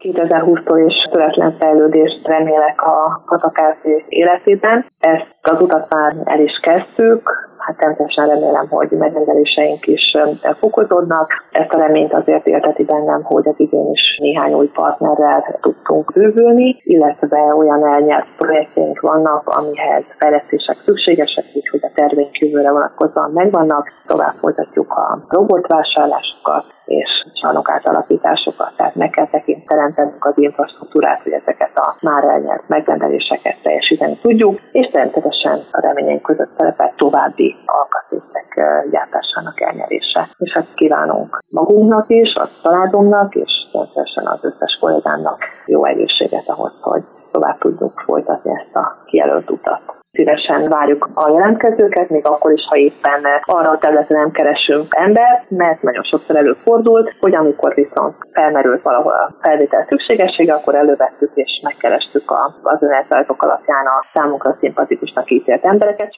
2020-tól is töretlen fejlődést remélek a Kata Kft. Életében. Ezt az utat már el is kezdtük, természetesen remélem, hogy megrendeléseink is fokozódnak. Ezt a reményt azért élteti bennem, hogy az idén is néhány új partnerrel tudtunk bővülni, illetve olyan elnyert projektjeink vannak, amihez fejlesztések szükségesek, úgyhogy a terveink jövőre vonatkozóan megvannak. Tovább folytatjuk a robotvásárlásokat és csarnok átalakításokat, tehát meg kell teremtenünk az infrastruktúrát, hogy ezeket a már elnyert megrendeléseket teljesíteni tudjuk, és természetesen a reményeink között szerepel további alkatrészek gyártásának elnyerése. És hát kívánunk magunknak is, a családunknak, és természetesen az összes kollégának jó egészséget ahhoz, hogy tovább tudjuk folytatni ezt a kijelölt utat. Szívesen várjuk a jelentkezőket, még akkor is, ha éppen arra a területen nem keresünk embert, mert nagyon sokszor előfordult, hogy amikor viszont felmerült valahol a felvétel szükségessége, akkor elővettük és megkerestük az önéletrajzok alapján a számunkra szimpatikusnak ítélt embereket.